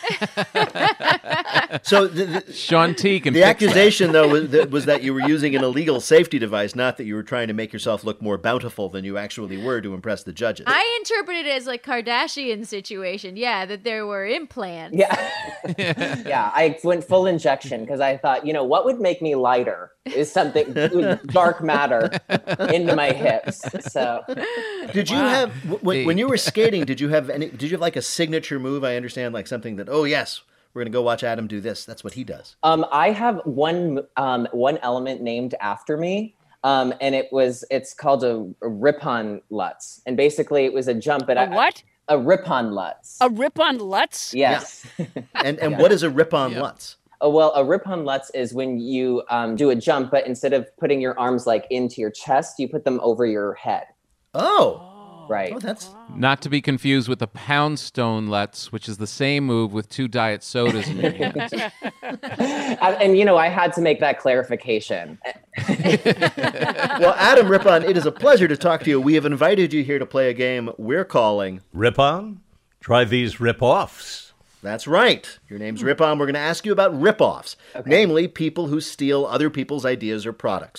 So Shaun T can the fix accusation, though, was that you were using an illegal safety device, not that you were trying to make yourself look more bountiful than you actually were to impress the judges. I interpreted it as like Kardashian situation. Yeah, that there were implants. Yeah. Yeah, I went full injection because I thought, you know, what would make me lighter is something dark matter into my hips. So did you have when you were skating, did you have like a signature move? I understand, like something that, oh yes, we're gonna go watch Adam do this. That's what he does. I have one element named after me. And it's called a Ripon Lutz. And basically it was a jump, but what? A Ripon Lutz. A Ripon Lutz? Yes. Yeah. And what is a Ripon Lutz? Oh, well, a Ripon Lutz is when you do a jump, but instead of putting your arms like into your chest, you put them over your head. Oh. Right. Oh, that's Not to be confused with the Pound Stone Lutz, which is the same move with 2 diet sodas in your hands. And, you know, I had to make that clarification. Well, Adam Rippon, it is a pleasure to talk to you. We have invited you here to play a game we're calling Rip-On? Try these rip-offs. That's right. Your name's Rip-On. We're going to ask you about rip-offs, namely people who steal other people's ideas or products.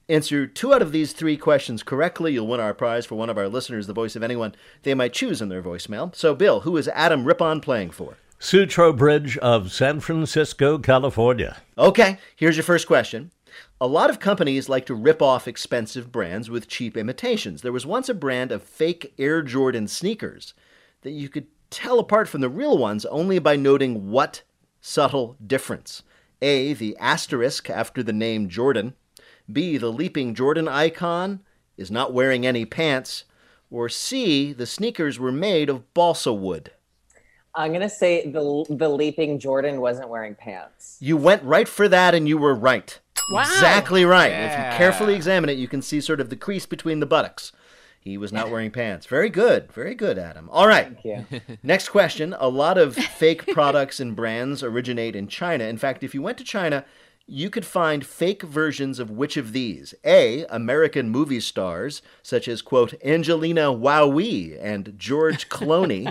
Answer 2 out of these 3 questions correctly. You'll win our prize for one of our listeners, the voice of anyone they might choose in their voicemail. So, Bill, who is Adam Rippon playing for? Sutro Bridge of San Francisco, California. Okay, here's your first question. A lot of companies like to rip off expensive brands with cheap imitations. There was once a brand of fake Air Jordan sneakers that you could tell apart from the real ones only by noting what subtle difference. A, the asterisk after the name Jordan. B, the leaping Jordan icon is not wearing any pants. Or C, the sneakers were made of balsa wood. I'm going to say the leaping Jordan wasn't wearing pants. You went right for that, and you were right. Wow. Exactly right. Yeah. If you carefully examine it, you can see sort of the crease between the buttocks. He was not wearing pants. Very good. Very good, Adam. All right. Thank you. Next question. A lot of fake products and brands originate in China. In fact, if you went to China, you could find fake versions of which of these? A, American movie stars, such as, quote, Angelina Wowie and George Clooney.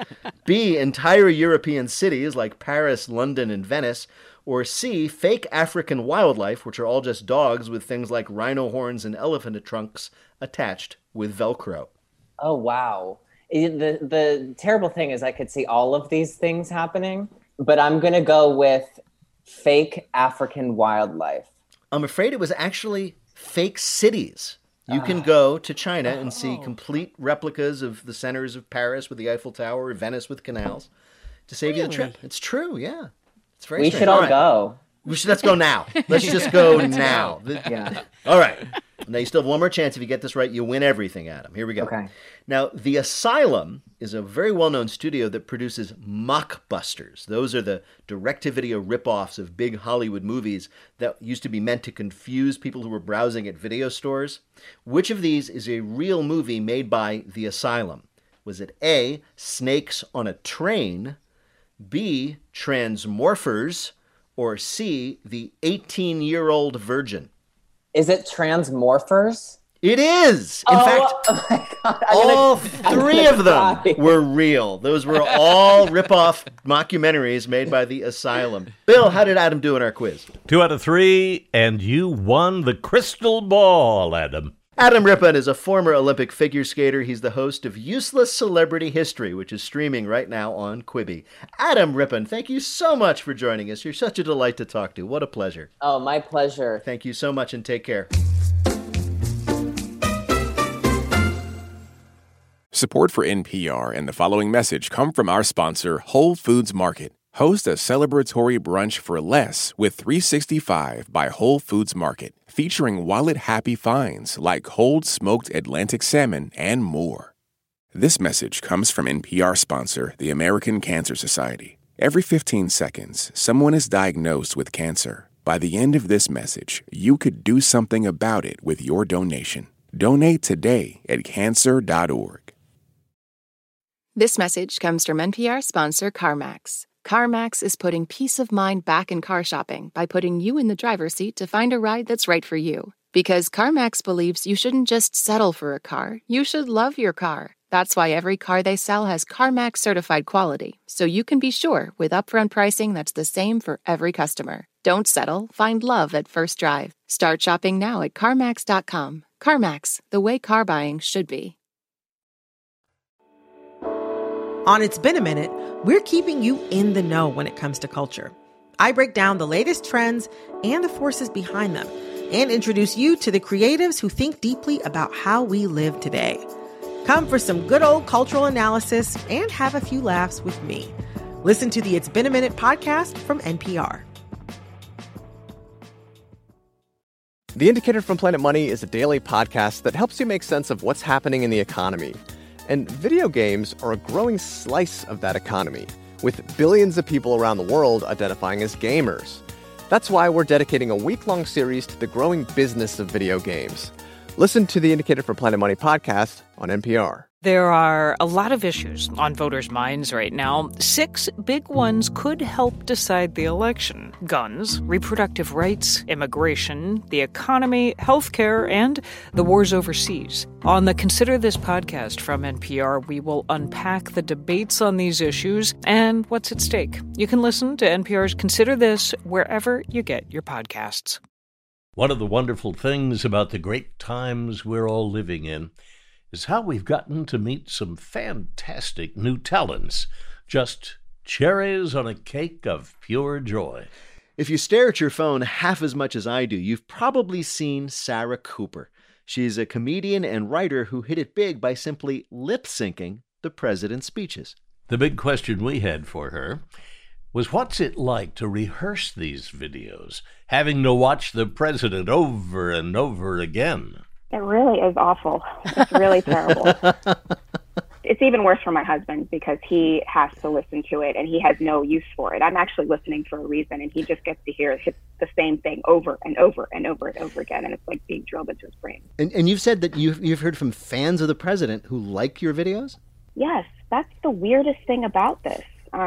B, entire European cities like Paris, London, and Venice. Or C, fake African wildlife, which are all just dogs with things like rhino horns and elephant trunks attached with Velcro. Oh, wow. The terrible thing is I could see all of these things happening, but I'm going to go with fake African wildlife. I'm afraid it was actually fake cities. You can go to China and see complete replicas of the centers of Paris with the Eiffel Tower or Venice with canals to save you the trip. It's true, yeah. It's very We strange. should all go. Let's go now. Let's just go now. Yeah. All right. Now, you still have one more chance. If you get this right, you win everything, Adam. Here we go. Okay. Now, The Asylum is a very well-known studio that produces mockbusters. Those are the direct-to-video rip-offs of big Hollywood movies that used to be meant to confuse people who were browsing at video stores. Which of these is a real movie made by The Asylum? Was it A, Snakes on a Train, B, Transmorphers, or C, The 18-Year-Old Virgin? Is it Transmorphers? It is! In fact, oh my God. all 3 of them were real. Those were all rip-off mockumentaries made by The Asylum. Bill, how did Adam do in our quiz? 2 out of 3, and you won the crystal ball, Adam. Adam Rippon is a former Olympic figure skater. He's the host of Useless Celebrity History, which is streaming right now on Quibi. Adam Rippon, thank you so much for joining us. You're such a delight to talk to. What a pleasure. Oh, my pleasure. Thank you so much, and take care. Support for NPR and the following message come from our sponsor, Whole Foods Market. Host a celebratory brunch for less with 365 by Whole Foods Market, featuring wallet-happy finds like cold smoked Atlantic salmon and more. This message comes from NPR sponsor, the American Cancer Society. Every 15 seconds, someone is diagnosed with cancer. By the end of this message, you could do something about it with your donation. Donate today at cancer.org. This message comes from NPR sponsor CarMax. CarMax is putting peace of mind back in car shopping by putting you in the driver's seat to find a ride that's right for you. Because CarMax believes you shouldn't just settle for a car, you should love your car. That's why every car they sell has CarMax certified quality, so you can be sure with upfront pricing that's the same for every customer. Don't settle, find love at first drive. Start shopping now at CarMax.com. CarMax, the way car buying should be. On It's Been a Minute, we're keeping you in the know when it comes to culture. I break down the latest trends and the forces behind them, and introduce you to the creatives who think deeply about how we live today. Come for some good old cultural analysis and have a few laughs with me. Listen to the It's Been a Minute podcast from NPR. The Indicator from Planet Money is a daily podcast that helps you make sense of what's happening in the economy. And video games are a growing slice of that economy, with billions of people around the world identifying as gamers. That's why we're dedicating a week-long series to the growing business of video games. Listen to the Indicator from Planet Money podcast on NPR. There are a lot of issues on voters' minds right now. 6 big ones could help decide the election: guns, reproductive rights, immigration, the economy, healthcare, and the wars overseas. On the Consider This podcast from NPR, we will unpack the debates on these issues and what's at stake. You can listen to NPR's Consider This wherever you get your podcasts. One of the wonderful things about the great times we're all living in is how we've gotten to meet some fantastic new talents. Just cherries on a cake of pure joy. If you stare at your phone half as much as I do, you've probably seen Sarah Cooper. She's a comedian and writer who hit it big by simply lip-syncing the president's speeches. The big question we had for her was, what's it like to rehearse these videos, having to watch the president over and over again? It really is awful. It's really terrible. It's even worse for my husband because he has to listen to it and he has no use for it. I'm actually listening for a reason, and he just gets to hear the same thing over and over and over and over again, and it's like being drilled into his brain. And you've said that you've heard from fans of the president who like your videos? Yes, that's the weirdest thing about this.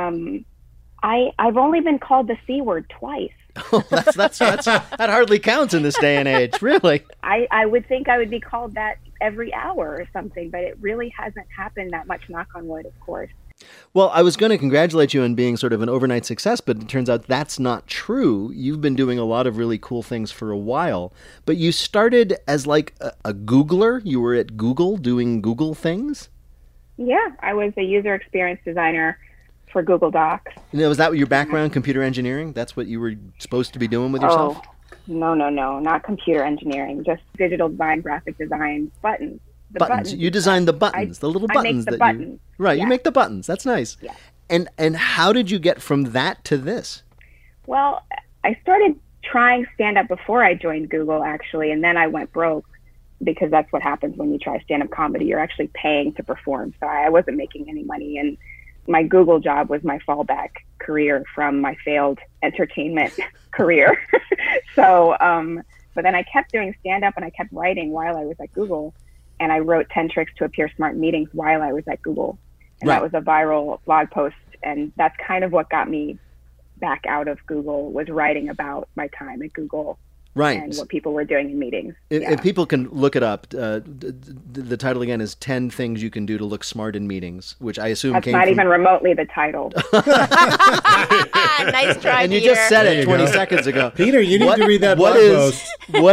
I've only been called the C word twice. Oh, that hardly counts in this day and age, really. I would think I would be called that every hour or something, but it really hasn't happened that much, knock on wood, of course. Well, I was going to congratulate you on being sort of an overnight success, but it turns out that's not true. You've been doing a lot of really cool things for a while, but you started as like a Googler. You were at Google doing Google things? Yeah, I was a user experience designer for Google Docs. Now, was that your background, computer engineering? That's what you were supposed to be doing with yourself? Oh, no, not computer engineering, just digital design, graphic design, buttons. Buttons. You designed the buttons, the little buttons. I make the buttons. Right, yeah. You make the buttons. That's nice. Yeah. And how did you get from that to this? Well, I started trying stand-up before I joined Google, actually, and then I went broke because that's what happens when you try stand-up comedy. You're actually paying to perform, so I wasn't making any money, and my Google job was my fallback career from my failed entertainment career. So, but then I kept doing stand-up and I kept writing while I was at Google. And I wrote 10 Tricks to Appear Smart in Meetings while I was at Google. And That was a viral blog post. And that's kind of what got me back out of Google, was writing about my time at Google. Right. And what people were doing in meetings. If people can look it up, the title again is 10 Things You Can Do to Look Smart in Meetings, which I assume that's came not from... even remotely the title. Nice try, And you Peter. just said it 20 seconds ago. Peter, you need to read that blog post.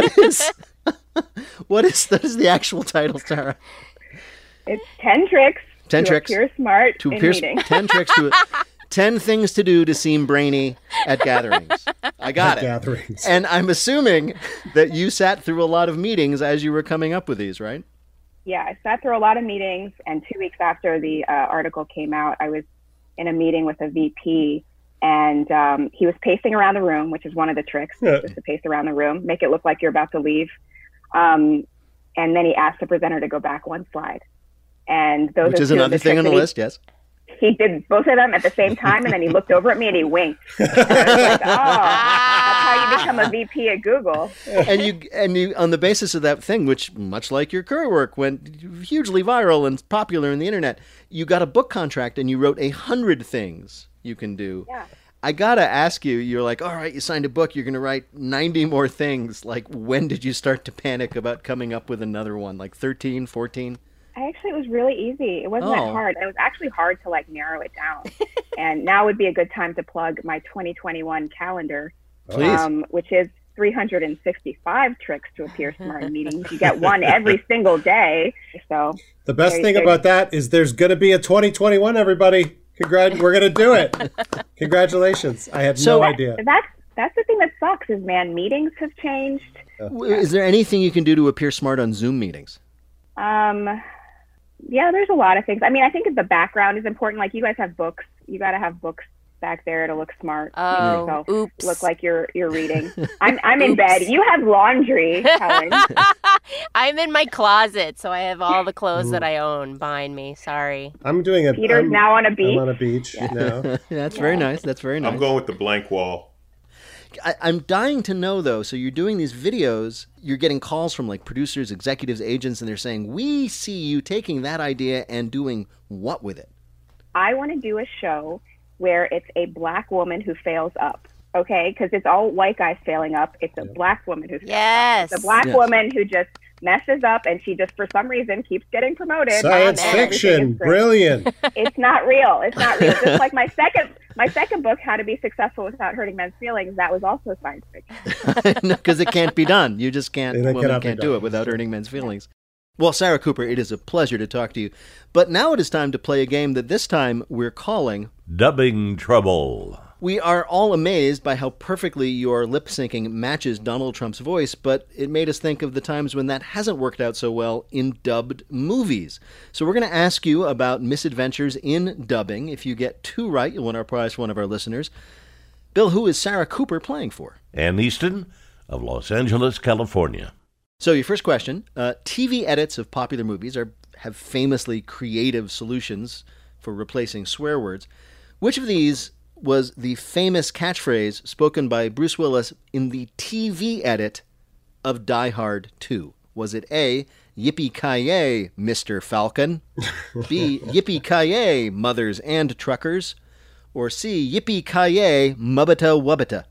What is the actual title, Sarah? It's 10 Tricks 10 to tricks Appear Smart in Meetings. 10 tricks to 10 things to do to seem brainy at gatherings. I got it. Gatherings. And I'm assuming that you sat through a lot of meetings as you were coming up with these, right? Yeah, I sat through a lot of meetings, and 2 weeks after the article came out, I was in a meeting with a VP, and he was pacing around the room, which is one of the tricks, just to pace around the room, make it look like you're about to leave. And then he asked the presenter to go back one slide. And those Which are is two of another the thing on tricks the that list, yes. He did both of them at the same time, and then he looked over at me and he winked. And I was like, oh, that's how you become a VP at Google. And you on the basis of that thing, which much like your career work went hugely viral and popular in the internet, you got a book contract and you wrote 100 things you can do. Yeah. I gotta ask you, you're like, all right, you signed a book, you're gonna write 90 more things. Like, when did you start to panic about coming up with another one? Like 13, 14? Actually, it was really easy. It wasn't that hard. It was actually hard to narrow it down. And now would be a good time to plug my 2021 calendar, which is 365 tricks to appear smart in meetings. You get one every single day. So the best thing about that is there's going to be a 2021, everybody. We're going to do it. Congratulations. I had no idea. That's the thing that sucks is, man, meetings have changed. Is there anything you can do to appear smart on Zoom meetings? Yeah, there's a lot of things. I mean, I think the background is important. Like, you guys have books. You got to have books back there to look smart. Oh, yourself oops. Look like you're reading. I'm in bed. You have laundry, Helen. I'm in my closet, so I have all the clothes that I own behind me. Sorry. I'm doing it. Peter's now on a beach. I'm on a beach now. That's very nice. That's very nice. I'm going with the blank wall. I'm dying to know, though, so you're doing these videos, you're getting calls from producers, executives, agents, and they're saying, we see you taking that idea and doing what with it? I want to do a show where it's a black woman who fails up, okay? Because it's all white guys failing up. It's a black woman who fails up. It's a black woman who just messes up, and she just, for some reason, keeps getting promoted. Science fiction. Brilliant. It's not real. It's not real. Just like my My second book, How to Be Successful Without Hurting Men's Feelings, that was also science fiction. Because it can't be done. You just can't. Women can't do it without hurting men's feelings. Well, Sarah Cooper, it is a pleasure to talk to you. But now it is time to play a game that this time we're calling Dubbing Trouble. We are all amazed by how perfectly your lip syncing matches Donald Trump's voice, but it made us think of the times when that hasn't worked out so well in dubbed movies. So we're going to ask you about misadventures in dubbing. If you get 2 right, you'll win our prize for one of our listeners. Bill, who is Sarah Cooper playing for? Ann Easton of Los Angeles, California. So your first question, TV edits of popular movies have famously creative solutions for replacing swear words. Which of these was the famous catchphrase spoken by Bruce Willis in the TV edit of Die Hard 2? Was it A, yippee-ki-yay, Mr. Falcon, B, yippee-ki-yay, mothers and truckers, or C, yippee-ki-yay, mubbita-wubbita?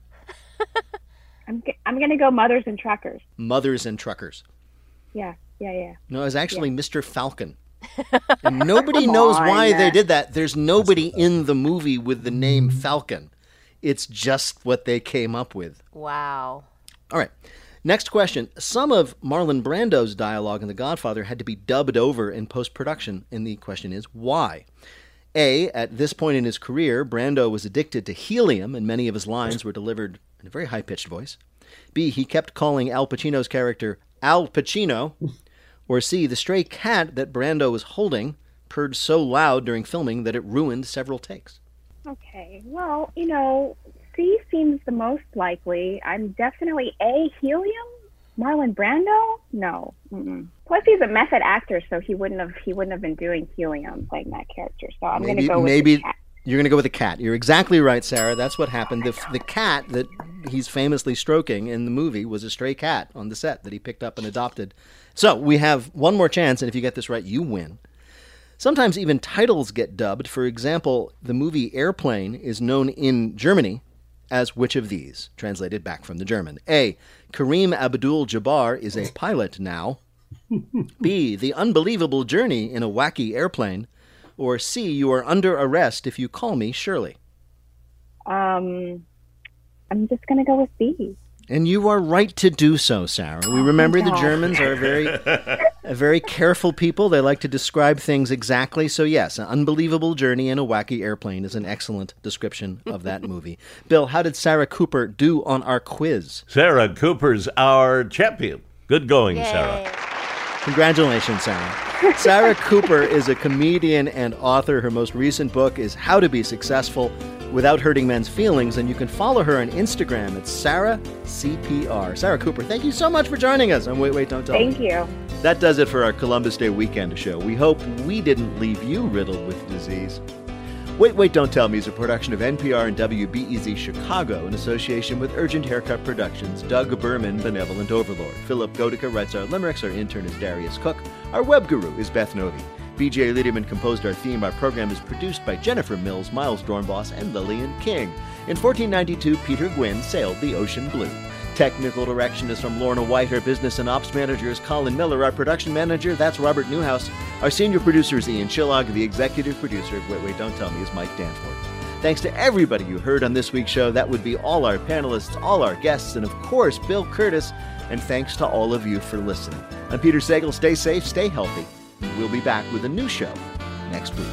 I'm going to go mothers and truckers. Mothers and truckers. Yeah. No, it was actually Mr. Falcon. And nobody knows why they did that. There's nobody in the movie with the name Falcon. It's just what they came up with. Wow. All right. Next question. Some of Marlon Brando's dialogue in The Godfather had to be dubbed over in post-production, and the question is, why? A, at this point in his career, Brando was addicted to helium, and many of his lines were delivered in a very high-pitched voice. B, he kept calling Al Pacino's character Al Pacino. Or C, the stray cat that Brando was holding purred so loud during filming that it ruined several takes. Okay, well, C seems the most likely. I'm definitely A, helium. Marlon Brando? No. Mm-mm. Plus, he's a method actor, so he wouldn't have been doing helium, playing that character. So I'm going to go with the cat. You're going to go with the cat. You're exactly right, Sarah. That's what happened. The cat that he's famously stroking in the movie was a stray cat on the set that he picked up and adopted. So we have one more chance, and if you get this right, you win. Sometimes even titles get dubbed. For example, the movie Airplane is known in Germany as which of these, translated back from the German? A, Kareem Abdul-Jabbar is a pilot now. B, The Unbelievable Journey in a Wacky Airplane. Or C, you are under arrest if you call me Shirley. I'm just going to go with B. And you are right to do so, Sarah. We remember the Germans are a very careful people. They like to describe things exactly. So yes, An Unbelievable Journey in a Wacky Airplane is an excellent description of that movie. Bill, how did Sarah Cooper do on our quiz? Sarah Cooper's our champion. Good going, Sarah. Congratulations, Sarah. Sarah Cooper is a comedian and author. Her most recent book is How to Be Successful Without Hurting Men's Feelings, and you can follow her on Instagram. It's Sarah CPR. Sarah Cooper, thank you so much for joining us on Wait, Don't Tell Me. Thank you. That does it for our Columbus Day weekend show. We hope we didn't leave you riddled with disease. Wait, Don't Tell Me is a production of NPR and WBEZ Chicago in association with Urgent Haircut Productions. Doug Berman, Benevolent Overlord. Philip Godica writes our limericks. Our intern is Darius Cook. Our web guru is Beth Novi. BJ Liederman composed our theme. Our program is produced by Jennifer Mills, Miles Dornbos, and Lillian King. In 1492, Peter Gwynn sailed the ocean blue. Technical direction is from Lorna White. Our business and ops manager is Colin Miller. Our production manager, that's Robert Newhouse. Our senior producer is Ian Chillog. The executive producer of Wait, Don't Tell Me is Mike Danforth. Thanks to everybody you heard on this week's show. That would be all our panelists, all our guests, and of course, Bill Curtis. And thanks to all of you for listening. I'm Peter Sagal. Stay safe, stay healthy. We'll be back with a new show next week.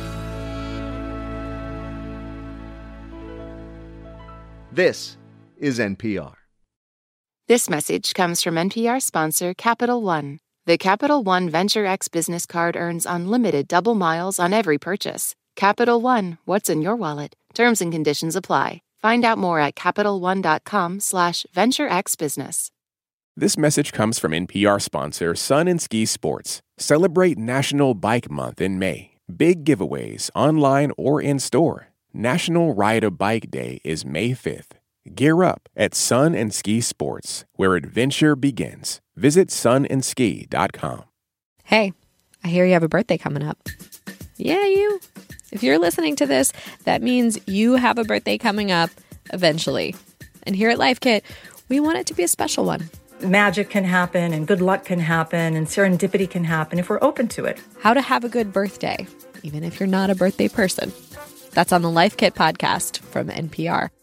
This is NPR. This message comes from NPR sponsor Capital One. The Capital One Venture X business card earns unlimited double miles on every purchase. Capital One, what's in your wallet? Terms and conditions apply. Find out more at CapitalOne.com/VentureXBusiness. This message comes from NPR sponsor Sun and Ski Sports. Celebrate National Bike Month in May. Big giveaways online or in store. National Ride a Bike Day is May 5th. Gear up at Sun and Ski Sports, where adventure begins. Visit sunandski.com. Hey, I hear you have a birthday coming up. Yeah, you. If you're listening to this, that means you have a birthday coming up eventually. And here at Life Kit, we want it to be a special one. Magic can happen and good luck can happen and serendipity can happen if we're open to it. How to have a good birthday, even if you're not a birthday person. That's on the Life Kit podcast from NPR.